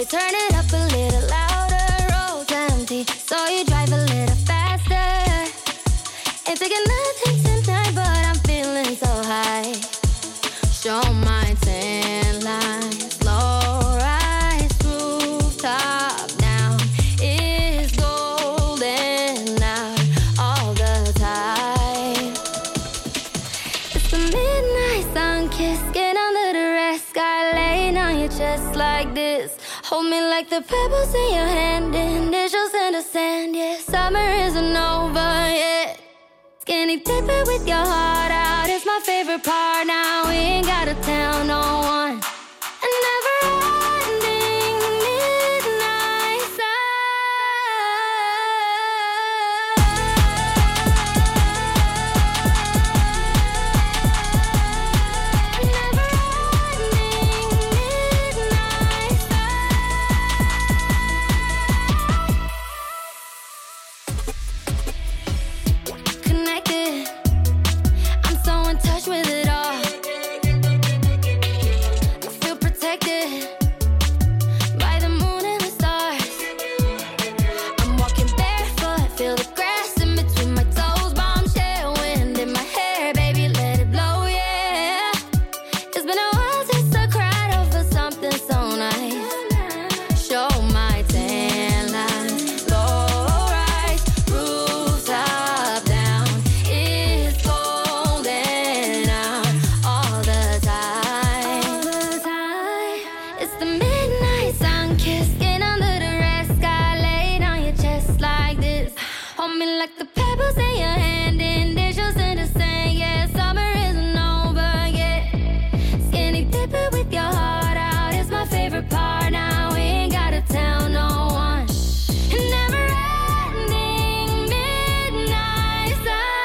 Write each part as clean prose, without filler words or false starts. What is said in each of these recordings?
turn it up a little louder. Road's empty, so you drive a little faster. Ain't taking nothing tonight, but I'm feeling so high. Show my tan line, slow rise, rooftop down. It's golden out all the time. It's the midnight sun kiss, get under the red sky, laying on your chest like this. Hold me like the pebbles in your hand, initials in the sand. Yeah, summer isn't over yet. Skinny dipping with your heart out is my favorite part. Now we ain't gotta tell no one. A never-ending midnight connected. I'm so in touch with it all. I feel protected by the moon and the stars. I'm walking barefoot, feel the grass in between my toes. Bombshell wind in my hair, baby, let it blow, yeah. It's been a while since I cried over something so nice. Show my tan lines, low rise, rooftop down. It's golden out all the time. It's the midnight sun kiss, get under the red sky, laid on your chest like this. Hold me like the pebbles in your hand, initials in the sand. Yeah, summer isn't over yet. Skinny dipping with your heart out is my favorite part. Now we ain't gotta tell no one. Never-ending midnight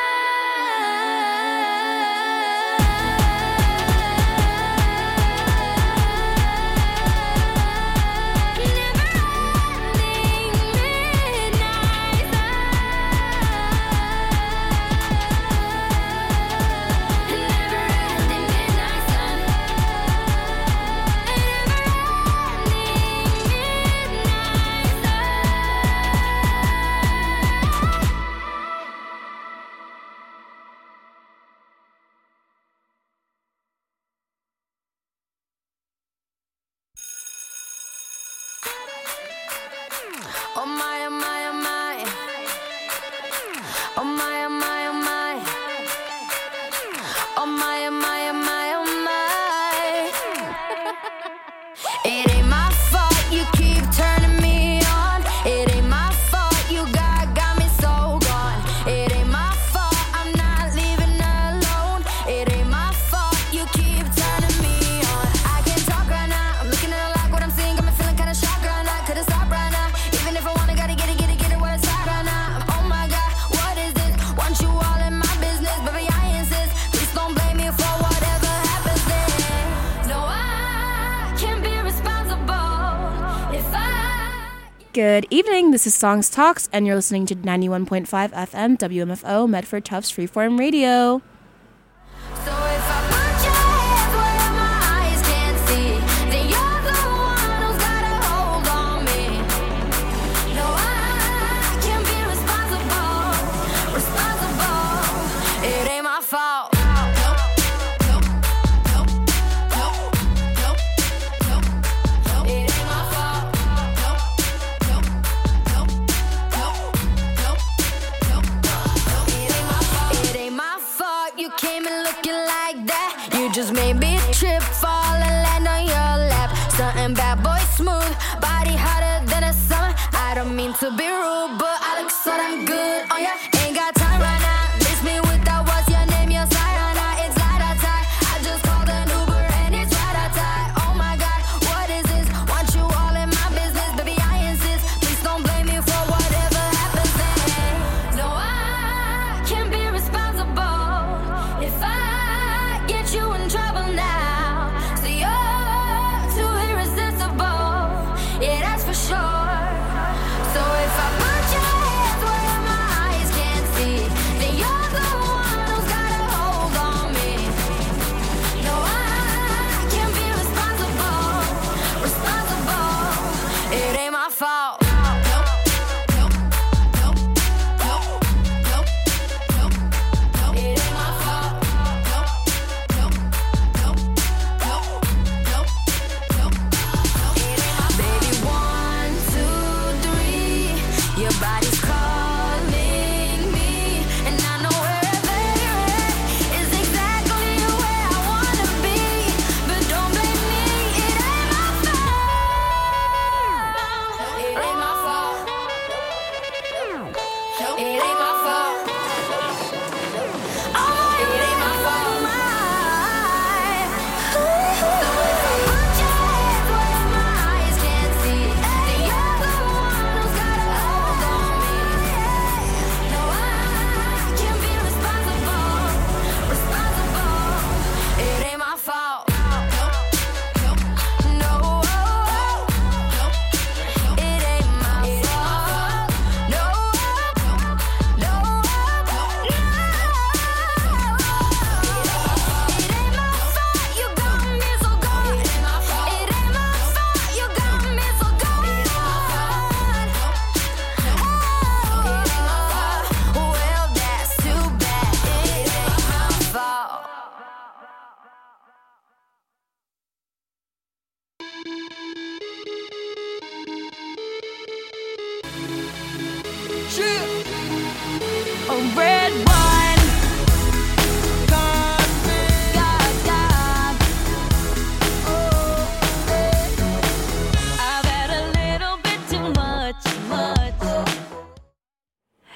oh my, oh my, oh my. Oh my, oh my, oh my. Oh my, oh my, oh my, oh my. It ain't my fault you keep turning me on. It ain't my fault you got me so gone. It ain't my fault I'm not leaving alone. It ain't my fault you keep turning me on. I can't talk right now. I'm looking at a lot what I'm seeing. Got me feeling kinda shocked right now. Couldn't stop right now. Even if I wanna, gotta get it where it's at right now. Oh my God, what is this? Want you all in my business, baby, I insist. Please don't blame me for whatever happens then. No, I can't be responsible if I. Good evening, this is Songs Talks, and you're listening to 91.5 FM WMFO Medford Tufts Freeform Radio. So if I put your hands where my eyes can't see, then you're the one who's got a hold on me. No, I can't be responsible. It ain't my fault. It ain't my fault. It ain't my fault you came in looking like that. You just made me trip, fall, and land on your lap. Something bad boy smooth, body hotter than a summer. I don't mean to be rude, but I look so damn good on ya. Ain't got time right now. Miss me with that, what's your name, your side or not? It's tie. I just called an Uber and it's tie. Oh my God, what is this? Want you all in my business, baby, I insist. Please don't blame me for whatever happens then. No, I can't be responsible if I get you in trouble now. So you're too irresistible, yeah, that's for sure. So if I put your hands where my eyes can't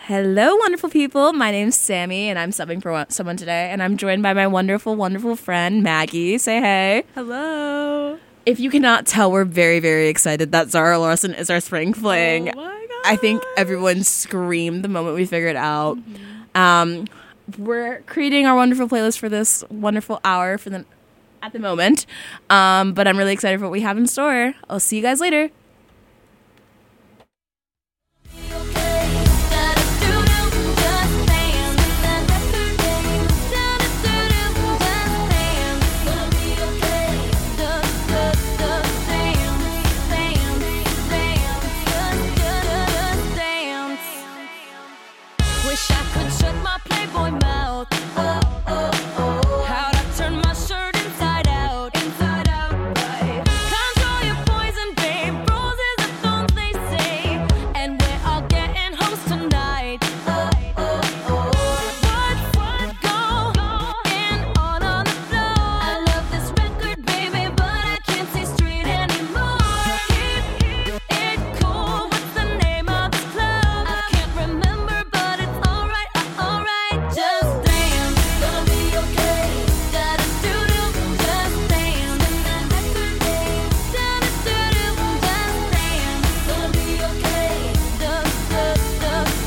Hello, wonderful people. My name's Sammy, and I'm subbing for someone today, and I'm joined by my wonderful, wonderful friend, Maggie. Say hey. Hello. If you cannot tell, we're very, very excited that Zara Larsson is our spring fling. Oh my God. I think everyone screamed the moment we figured it out. We're creating our wonderful playlist for this wonderful hour at the moment, but I'm really excited for what we have in store. I'll see you guys later. Wish I could shut my Playboy mouth. How'd I turn my shirt inside out? Right. Control your poison, babe. Roses are thorns, they say. And we're all getting hoes tonight. What's going on the floor? I love this record, baby, but I can't see straight anymore. Keep it cool. What's the name of this club? I can't remember, but it's alright. Just dance. Gonna be okay. Da-da-doo-doo. Just dance. Da-da-doo-doo. Just dance. Gonna be okay. Dance.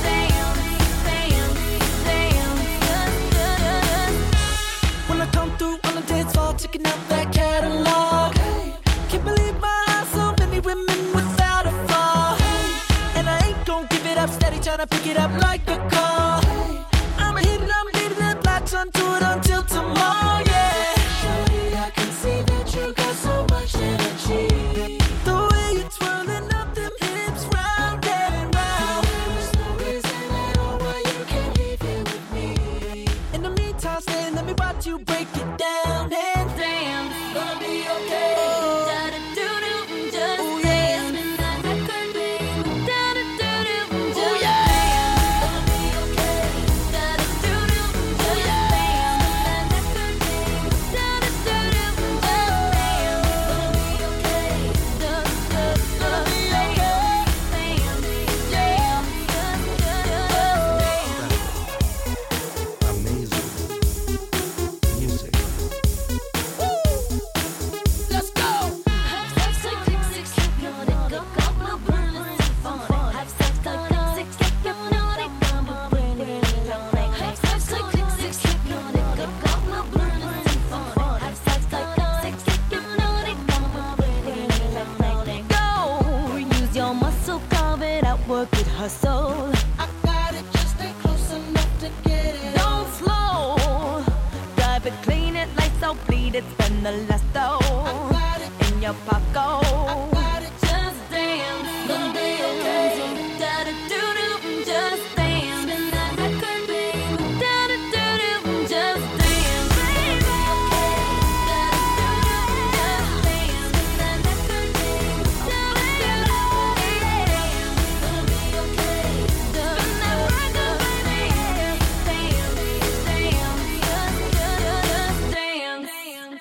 When I come through on the dance floor, checking out that catalog. Can't believe my eyes, so many women without a flaw. And I ain't gon' give it up, steady tryna pick it up like a call. I'ma hit it, I'm leaving it, latch onto it until tomorrow, yeah. Shorty, I can see that you got so much energy. The way you're twirling up them hips round and round. There's no reason at all why you can't leave here with me. In the meantime, stay, let me watch you break it down and Dance. gonna be okay. Da-da-doo-doo. Just Oh, yeah. dance. Da-da-doo-doo. Just Oh, yeah. dance. Gonna be okay. Da-da-doo-doo. Just dance. Da-da-doo-doo. Just dance. Gonna be okay. Gonna be okay. Amazing music. Let's go. Go, use your muscle, carve it out, work it, hustle. I got it, just stay close enough to get it. Don't slow, drive it, clean it, lights out, bleed it, spend the last got dough in your pocket. got it. Just dance, gonna be okay. Da-da-doo-doo, just dance. Spin that record, babe. Da-da-doo-doo, just dance. Baby, da-da-doo-doo, just dance. Spin that record, babe. Da-da-doo-doo, gonna be okay. Spin that record, baby. Dance, just dance.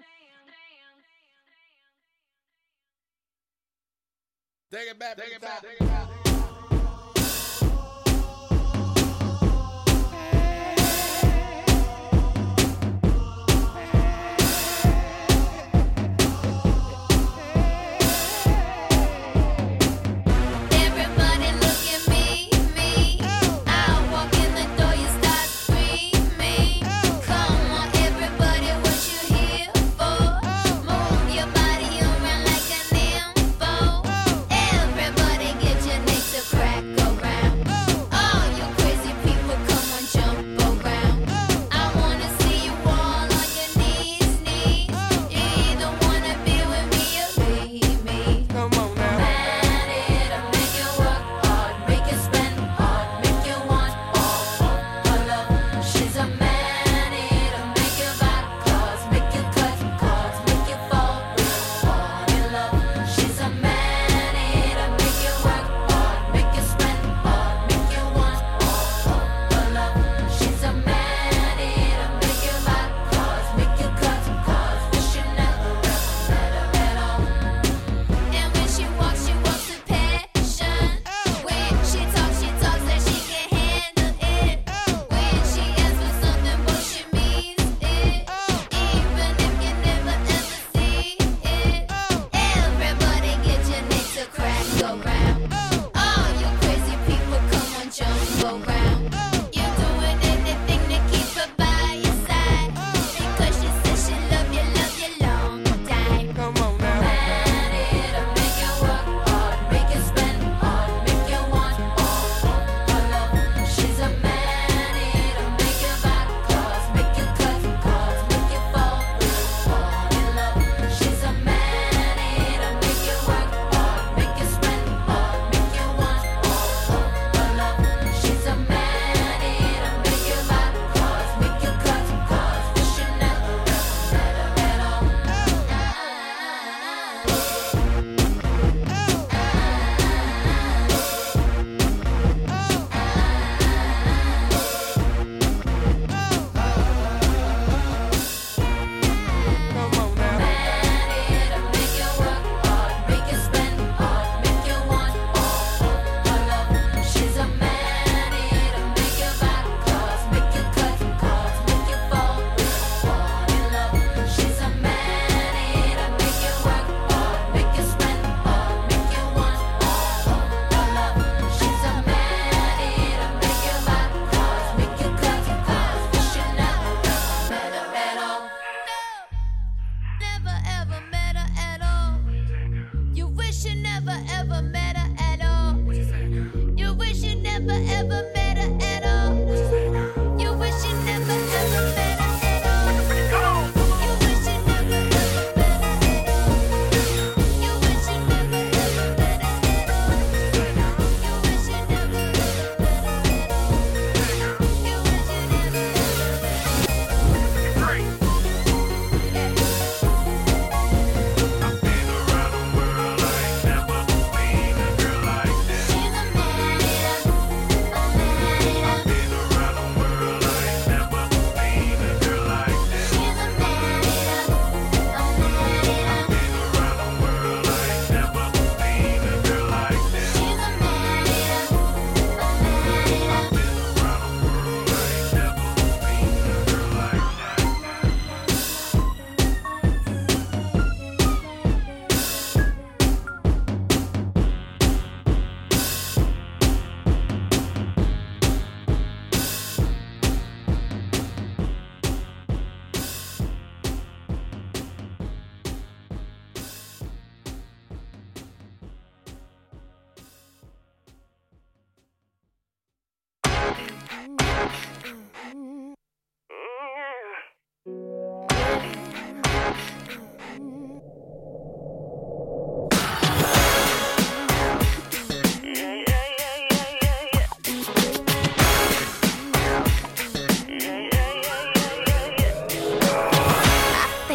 Take it back, take it back, take it back. Everybody look at me. I walk in the door, you start screaming. Come on, everybody, what you here for? Move your body around like an info. Everybody get your nigga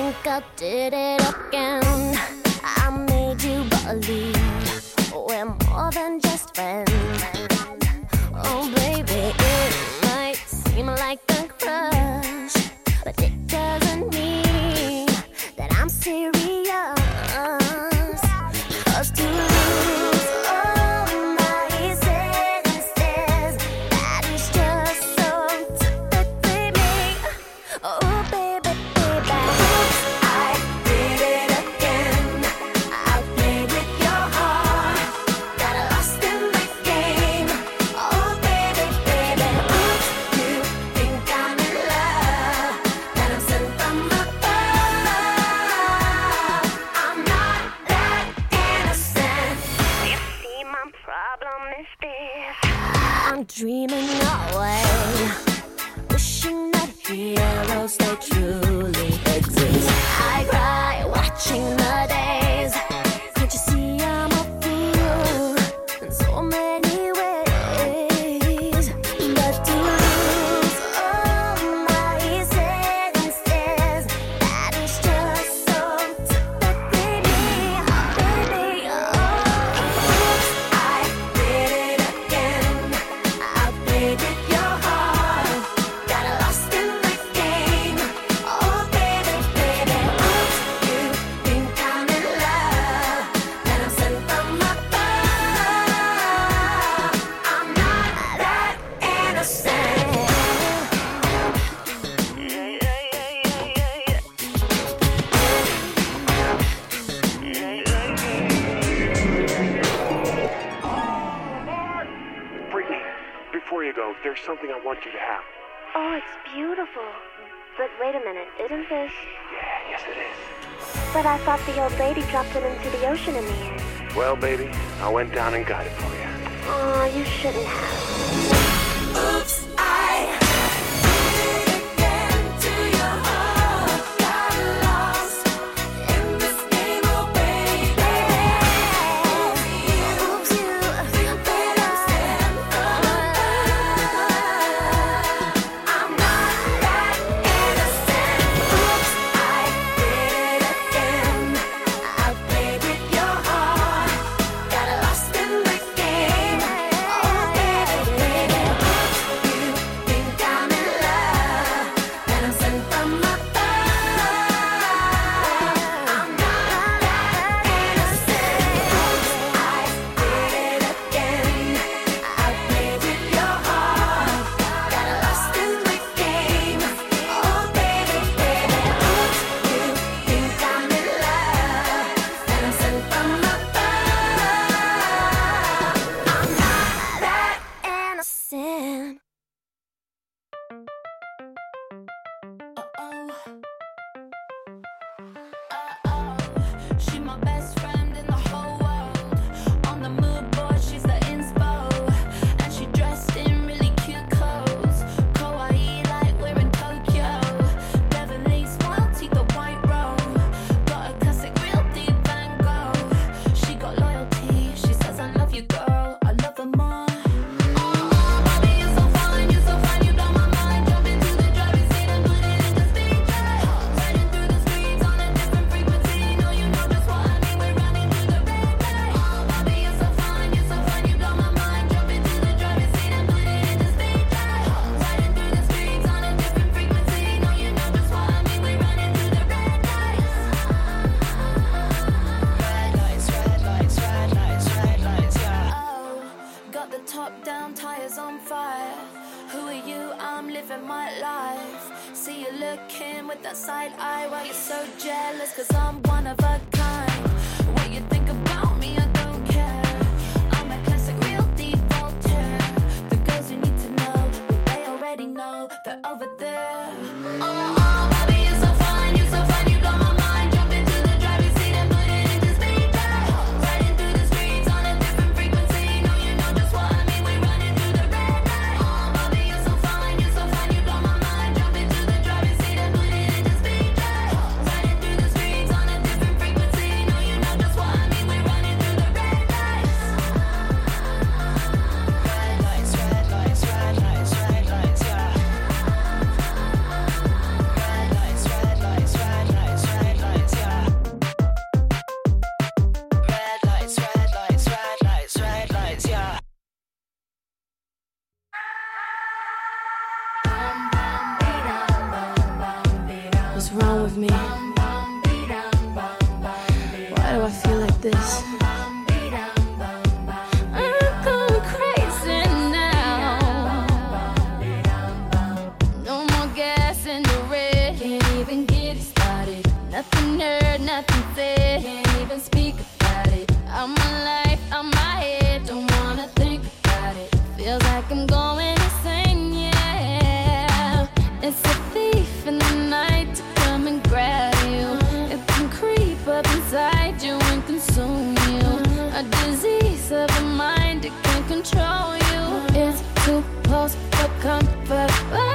think I did it again. I made you believe we're more than just friends. Oh baby, it might seem like a crush, but it doesn't mean that I'm serious. 'Cause to lose all my senses, that is just so typically me. Oh baby, baby, I did it again. I played with your heart, got lost in the game. Oh baby, baby, you think I'm in love, that I'm sent from above. I'm not that innocent. You see, my problem is this: I'm dreaming away, wishing that heroes they truly exist. I cry watching the days. Can't you see I'm a fool in so many ways? But to lose all my senses, that is just so typically me, baby. Oh, I did it again. I played with your heart, got lost in the game. Oh baby, baby, you think I'm in love, that I'm sent from above. I'm not that innocent. Brittany, before you go, there's something I want you to have. Oh, it's beautiful. But wait a minute, isn't this? Yeah, yes it is. But I thought the old lady dropped it into the ocean in the end. Well, baby, I went down and got it for you. Oh, you shouldn't have. Oops, I did it again to your heart. Got lost in this game, oh baby. Oops, you better stand from above. I'm not that innocent. Oops, I did it again. I played with your heart, got lost in the game. Oh baby, baby, you think I'm in love, that I'm sent from above. I'm not that innocent. I did it again. I played with your heart, got lost in the game. Oh baby, baby, you think I'm in love, that I'm sent from above. I'm not that innocent. She my best friend in the whole world. On the mood board, she's the inspo, and she dressed in really cute clothes. Kawaii like we're in Tokyo. Beverly smile, teeth the white robe. Got a classic, real deep Van Gogh. She got loyalty. She says I love you, girl. I love her more. Baby, you're so fine, you blow my mind. Jump into the driving seat and put it into speed. Riding through the streets on a different frequency. No, you know just what I mean. We're running through the red light. Baby, you're so fine, you blow my mind. Jump into the driving seat and put it into speed. Riding through the streets on a different frequency. No, you know just what I mean. We're running through the red lights. Red lights, yeah. Oh, got the top down, tires on fire. Who are you? I'm living my life. See you looking with that side eye. Why you so jealous? 'Cause I'm one of a kind. What you think about me, I don't care. I'm a classic, real deep Voltaire. The girls you need to know, well, they already know they're over there. Baby, you're so fine, you blow my mind. Jump into the driving seat and put it into speed. Riding through the streets on a different frequency. No, you know just what I mean. We're running through the red light. Baby, you're so fine, you blow my mind. Jump into the driving seat and put it into speed. Riding through the streets on a different frequency. do I feel like this? I'm going crazy now. No more gas in the red. Can't even get it started. Nothing heard, nothing said. Can't even speak about it. I'm my life, I'm my head. Don't wanna think about it. Feels like I'm going insane, yeah. It's a thief in the night to come and grab you. It can creep up inside you and consume you. A disease of the mind, it can control you. It's too close for comfort.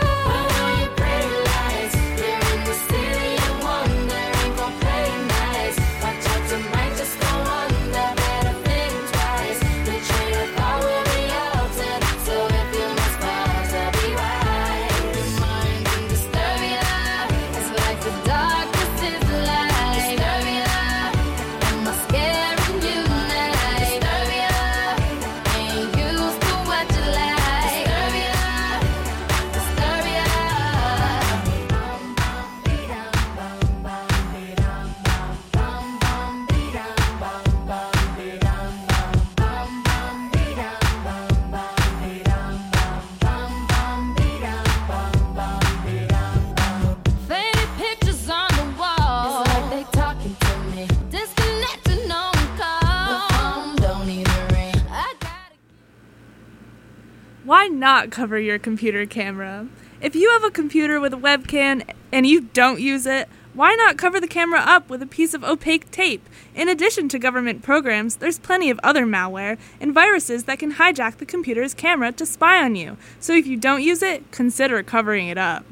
Why not cover your computer camera? If you have a computer with a webcam and you don't use it, why not cover the camera up with a piece of opaque tape? In addition to government programs, there's plenty of other malware and viruses that can hijack the computer's camera to spy on you. So if you don't use it, consider covering it up.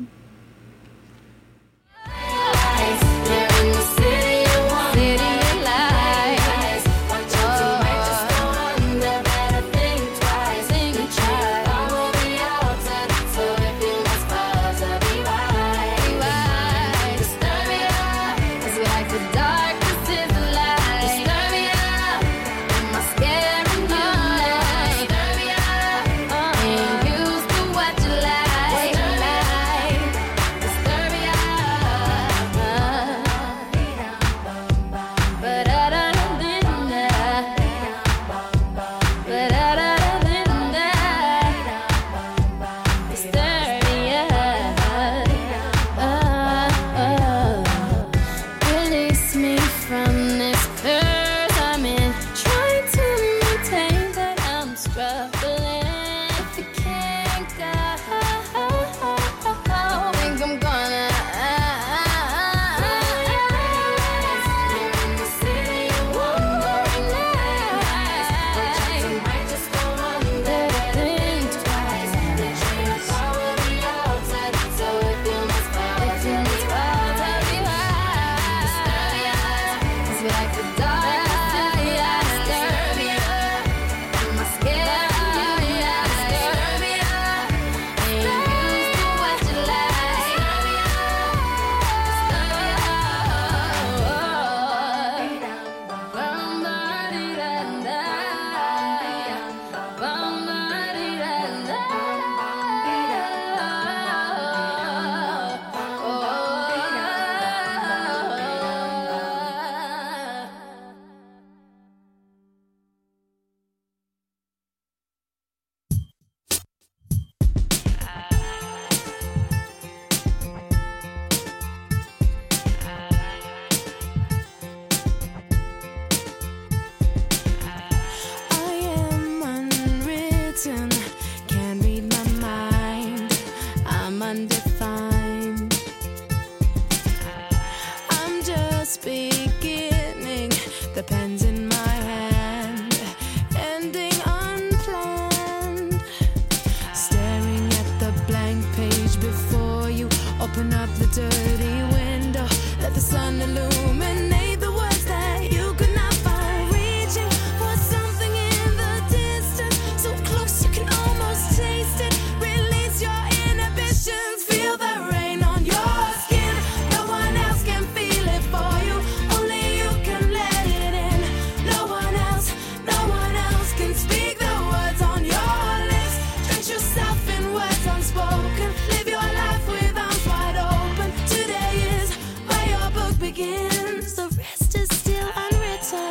The rest is still unwritten.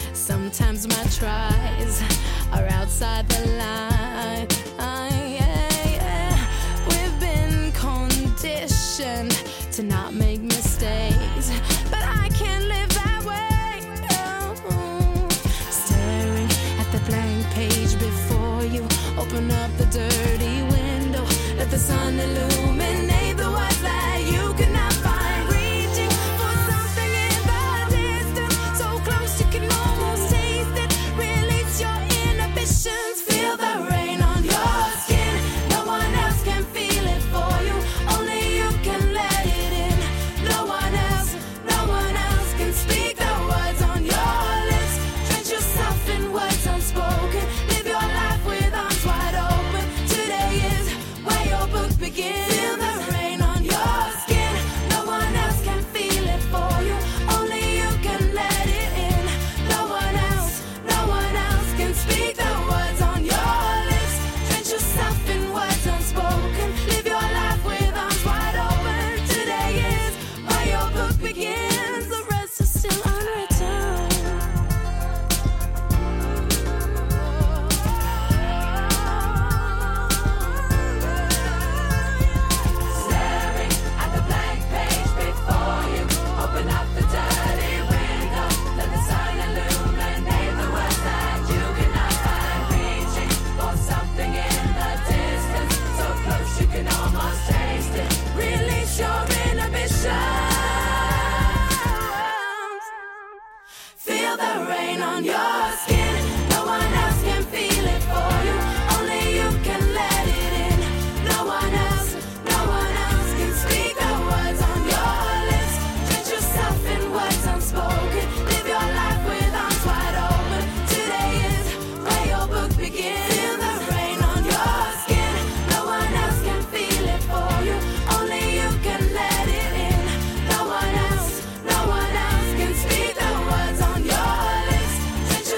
Sometimes my tries are outside the line. We've been conditioned to not make mistakes, but I can't live that way. No. Staring at the blank page before you, open up the dirty window, let the sun illuminate the words that you cannot find. Reaching for something in the distance, so close you can almost taste it. Release your inhibitions, feel the rain on your skin. No one else can feel it for you, only you can let it in. No one else can speak the words on your lips. Drench yourself in words unspoken, live your life with arms wide open. Today is where your book begins. Feel the rain on your skin. No one else can feel it for you, only you can let it in. No one else can speak the words on your lips. Drench yourself in words unspoken, live your life with arms wide open. Today is where your book begins. The rest is still unwritten. Staring at the blank page before you, open up the dirty window, let the sun illuminate the words that you cannot find. Reaching for something in the distance, so close you can almost taste it. Release your inhibitions. Feel the rain on your skin. No one else can feel it for you, only you can let it in. No one else can speak the words on your lips. Drench yourself in words unspoken, live your life with arms wide open. Today is where your book begins. Feel the rain on your skin. No one else can feel it for you, only you can let it in. No one else can speak the words on your lips. Drench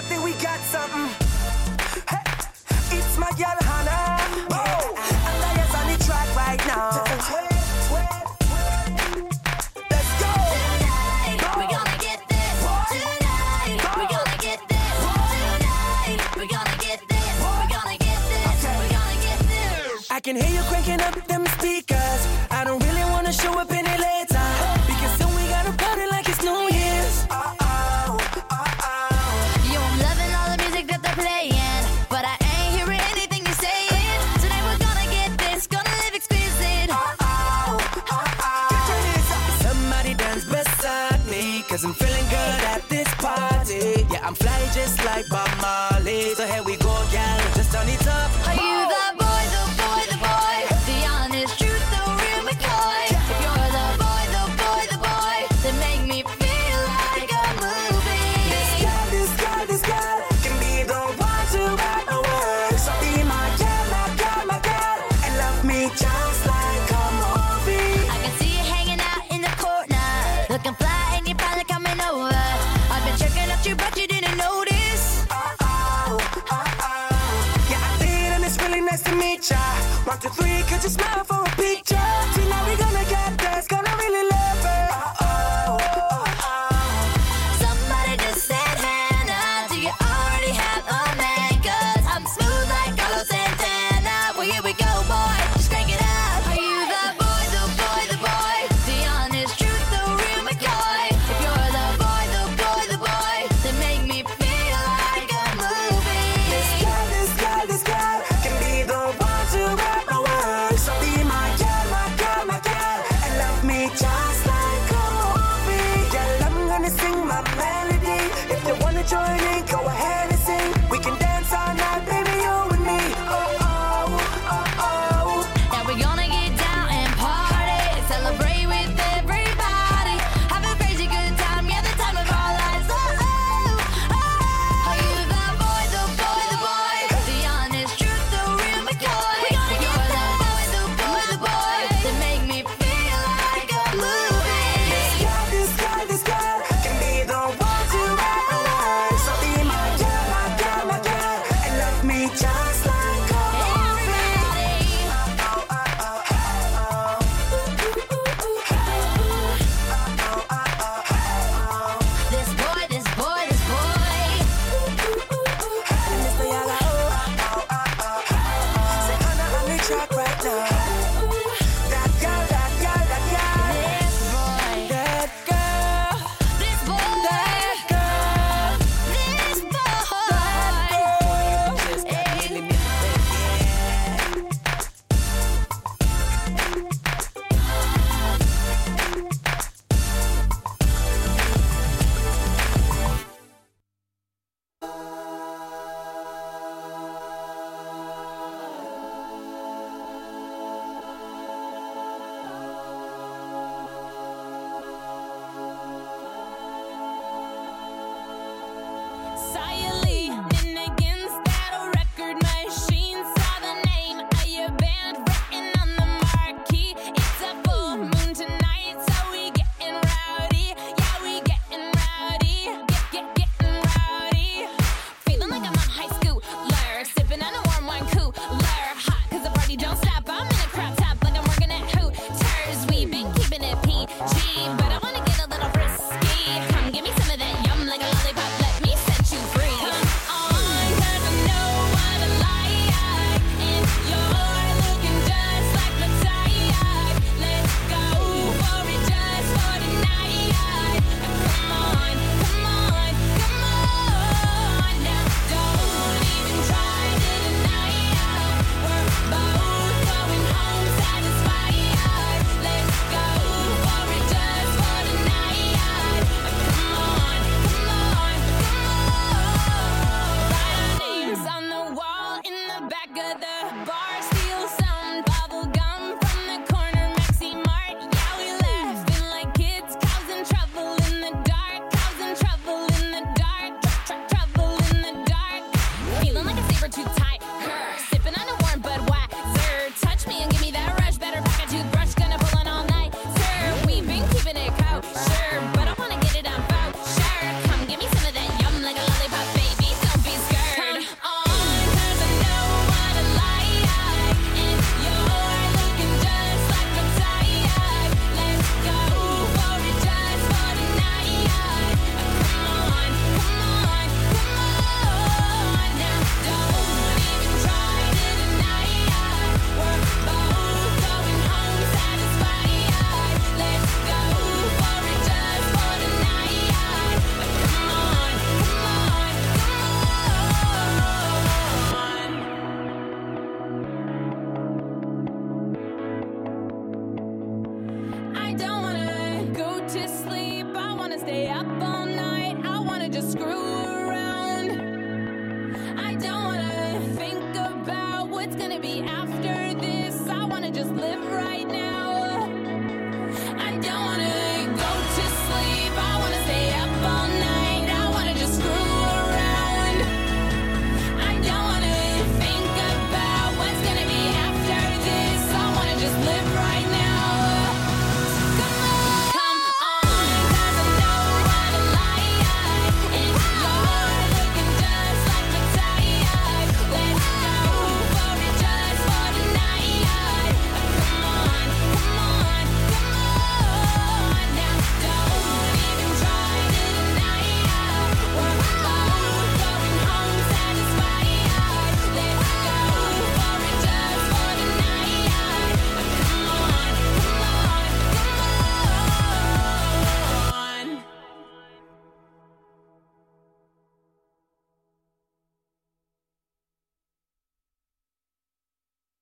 think we got something. Hey, it's my girl Hannah. Yeah. And I is on the track right now. Let's go. Tonight, we're gonna get this. Tonight, we're gonna get this. Tonight, we're gonna get this. We're gonna get this. We're gonna get this. I can hear you cranking up them speakers. I don't really wanna show up any later, because soon we gotta party like it's New Year's. Yo, I'm loving all the music that they're playing, but I ain't hearing anything you're saying. Tonight we're gonna get this, gonna live exquisite. Somebody dance beside me, cause I'm feeling good at this party. Yeah, I'm fly just like Bob Marley. So here we go, gal, just turn it up. Are you the boy, the boy, the boy? The honest truth, the real McCoy. If you're the boy, the boy, the boy, then make me feel like a movie. This girl can be the one to write my words. So be my girl, and love me just like a movie. I can see you hanging out in the corner, looking fly and you're finally coming over. I've been checking out you, but you didn't notice. Yeah, I did, and it's really nice to meet ya. 1, 2, 3, could you smile for a picture? Tonight we gonna get this, gonna really love it. Somebody just said, Hannah, do you already have a man? 'Cause I'm smooth like Carlos Santana. Well, here we go, boy, just crank it up. Are you the boy, the boy, the boy? The honest truth, the real McCoy. If you're the boy, the boy, the boy, then make me feel like a movie. This girl can be the one to write my words. So be my girl,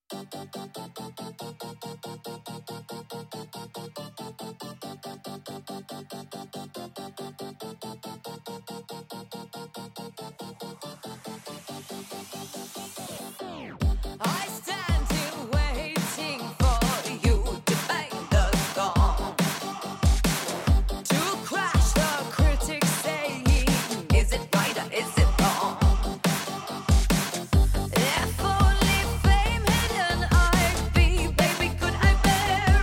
I stand here waiting for you to bang the gong, to crash the critics saying, is it right or is it wrong? If only fame hidden I'd be, baby, could I bear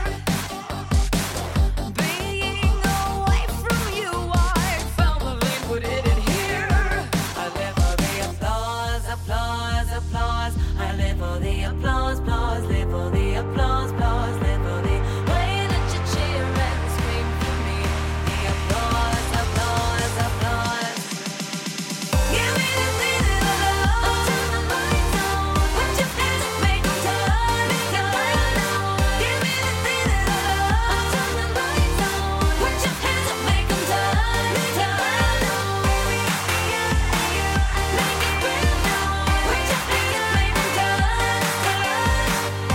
being away from you? I firmly put it in here. I live for the applause, applause, applause. I live for the applause, applause, live for the applause, applause, live for the way that you cheer and scream for me. The applause, applause, applause. Give me the feeling of love. Turn the lights on. Put your hands up, make 'em turn, turn. Give me the feeling of love. Turn the lights on. Put your hands up, make 'em turn, turn. Make it real now. Put your hands up, make 'em turn, turn.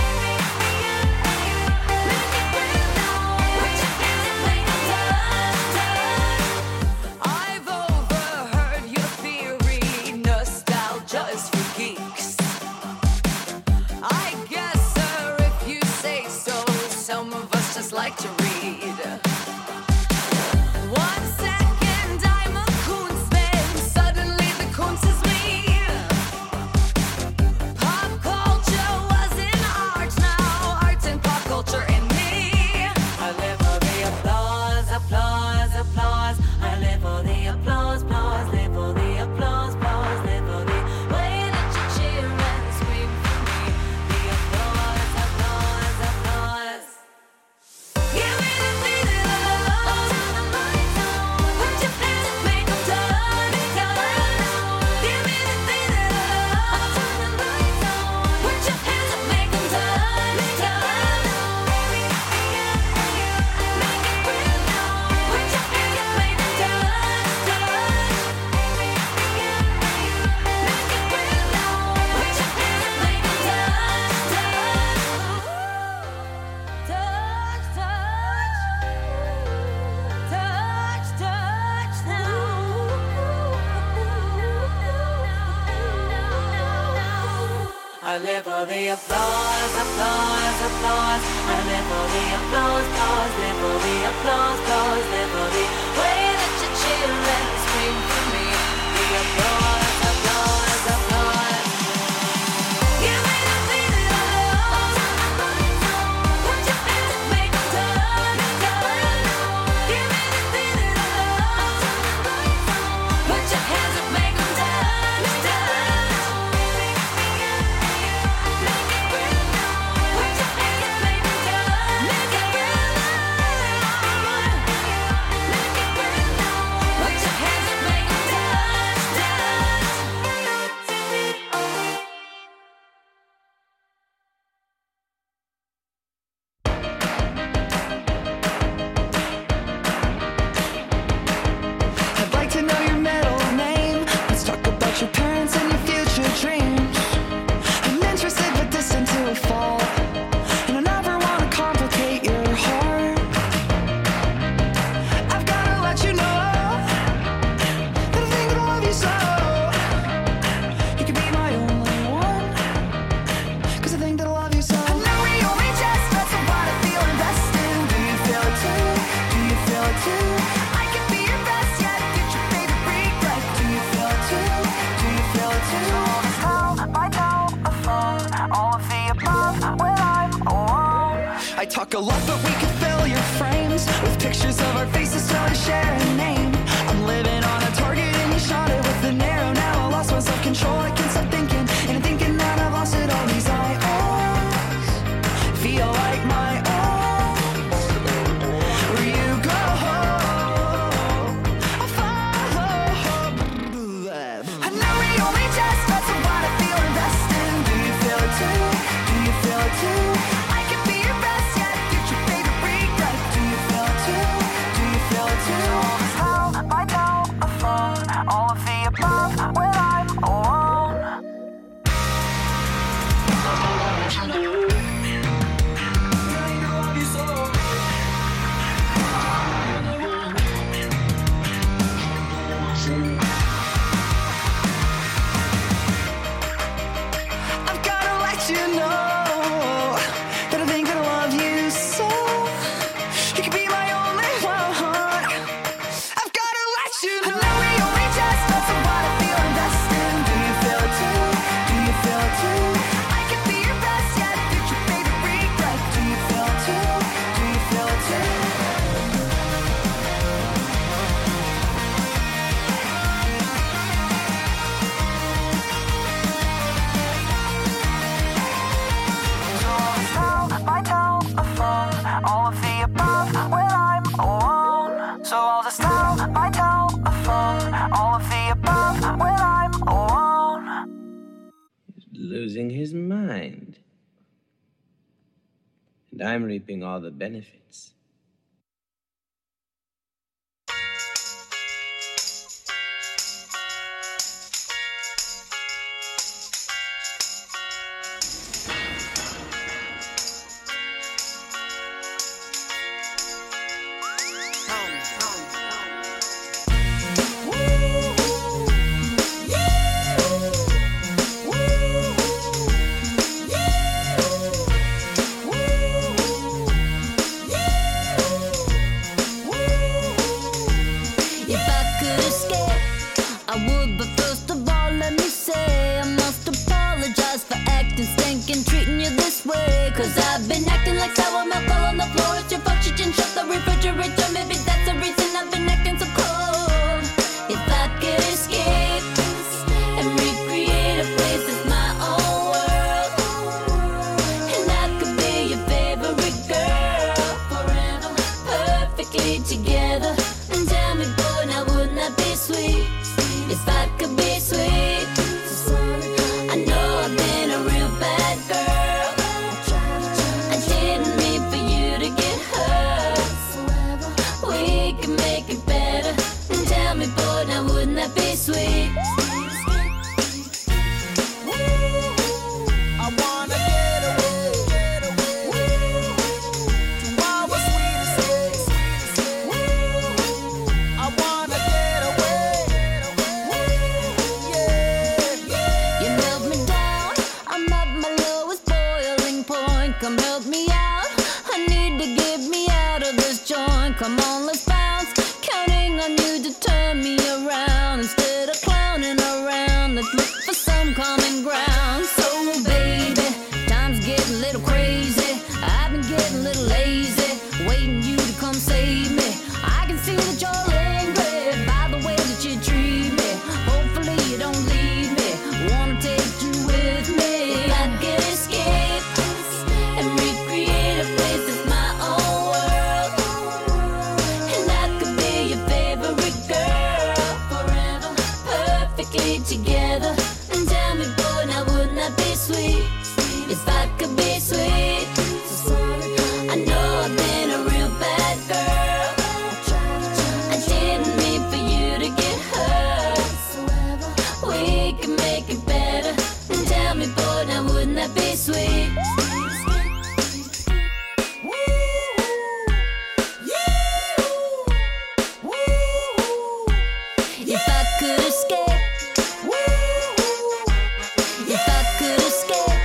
Make it real now. Put your hands up, make 'em turn, turn. I've overheard your theory, nostalgia is for geeks. I guess, sir, if you say so, some of us just like to read. 1 second I'm a Koonsman, suddenly the Koons is me. Pop culture was in art, now art and pop culture in me. I live for the applause, applause, applause. I live for the applause, applause, live for the applause, applause, live for the way that you cheer and scream for me. The applause, applause, applause. Give me the feeling of love. Turn the lights on. Put your hands up, make 'em turn, turn. Give me the feeling of love. Turn the lights on. Put your hands up, make 'em turn, turn. Make it real now. Put your hands up, make 'em turn, turn. Make it real now. Put your hands up, make 'em turn, turn. Touch, touch, touch, touch now. I live for the applause, applause, applause. I live for the applause, applause, live for the applause, applause, live for the way that you cheer and scream for me. The applause, applause, applause. Give me the feeling of love. Turn the lights on. Put your hands up, make 'em turn, turn. Give me the feeling of love. Turn the lights on. Put your hands up, make 'em turn, turn. Make it real now. Put your hands up, make 'em turn, make it real now. Make it real now. Put your hands up, make 'em turn, turn. I'd like to know your middle name. Let's talk about your parents and your future dreams. I'm interested but distant to a fault, and I never want to complicate your heart. I've gotta let you know that I think I love you so. You could be my only one, 'cause I think that I love you so. I know we only just met, so what I feel invested. Do you feel it too? Do you feel it too? I could be your best yet, get your favorite regret. Do you feel it too? Do you feel it too? All this love, my telephone, all of the above when I'm alone. I talk a lot, but we could fill your frames with pictures of our faces so to share a name. I'm living on a target and you shot it with an arrow. Now I lost my self-control, I can't stop thinking, and I'm thinking that I've lost it all. These IOs feel like my own. Where you go, I'll follow. I know we only just met, so what I feel invested. Do you feel it too? Do you feel it too? I could be your best yet, get your favorite regret. Do you feel it too? Do you feel it too? All this love, my telephone, all of the above when I'm alone. losing his mind. And I'm reaping all the benefits. If I could escape, I would, but first of all, let me say I must apologize for acting stinking, treating you this way. Cause I've been acting like sour milk all on the floor. It's your fault, you didn't shut the refrigerator. Maybe that's the reason I've been acting so cold. If I could escape and recreate a place that's my own world, and I could be your favorite girl forever, perfectly together. And tell me, boy, now wouldn't that be sweet? If I could be sweet. I know I've been a real bad girl. I didn't mean for you to get hurt. We can make it better. And tell me, boy, now wouldn't that be sweet? I wanna get away to our sweet escape. I wanna get away, yeah. You melt me down, I'm at my lowest boiling point. Come help me out, I need to get me out of this joint. Come on, let's bounce, counting on you to turn me around. Instead of clowning around, let's look for some common ground. So baby, time's getting a little crazy. I've been getting a little lazy, waiting you to come save me. I can see that you're angry by the way that you treat me. Hopefully you don't leave me, wanna take you with me. If I could escape and recreate a place that's my own world, and I could be your favorite girl forever, perfectly together. And tell me, boy, now wouldn't that be sweet? If I could be sweet. I know I've been a real bad girl. I didn't mean for you to get hurt. We can make it better. And tell me, boy, now wouldn't that be sweet? If I could escape, if I could escape,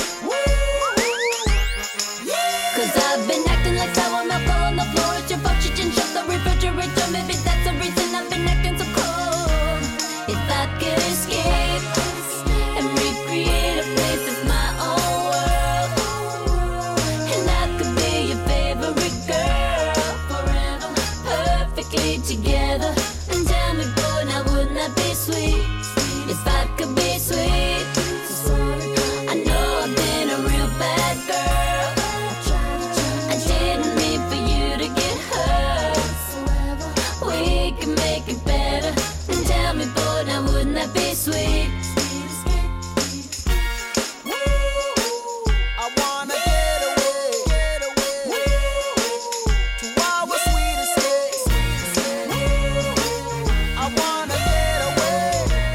cause I've been acting like sour milk all on the floor. It's your fault, you didn't shut the refrigerator. Maybe that's the reason I've been acting so cold. If I could escape and recreate a place that's my own world, and I could be your favorite girl forever, perfectly together. And tell me, boy, now wouldn't that be sweet? If I could be sweet. I know I've been a real bad girl. I didn't mean for you to get hurt. We can make it better. And tell me, boy, now wouldn't that be sweet? I wanna get away to our sweet escape. I wanna get away,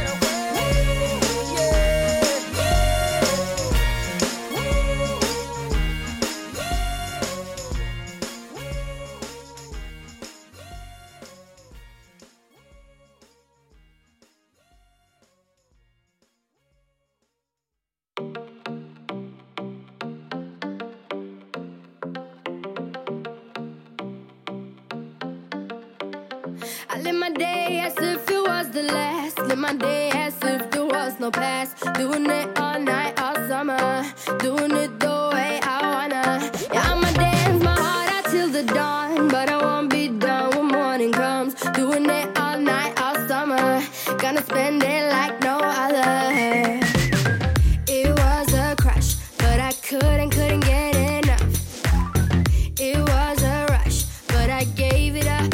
I live my day as if it was the last. Live my day as if there was no past. Doing it all night, all summer. Doing it the way I wanna. Yeah, I'ma dance my heart out till the dawn. But I won't be done when morning comes. Doing it all night, all summer. Gonna spend it like no other. It was a crush, but I couldn't get enough. It was a rush, but I gave it up.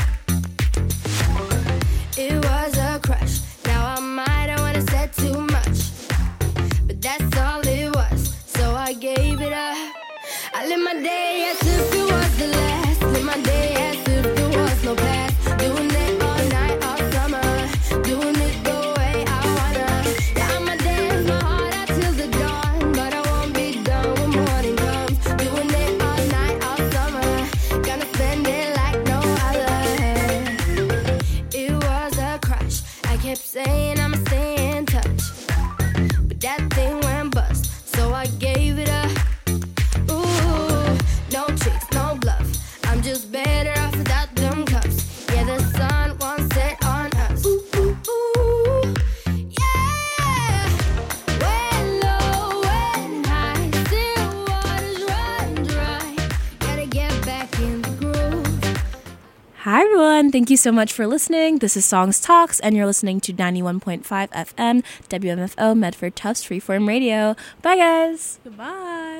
It was a crush. Now I might have wanna said too much, but that's all it Hi, everyone. Thank you so much for listening. This is Songs Talks, and you're listening to 91.5 FM, WMFO, Medford Tufts Freeform Radio. Bye, guys. Goodbye.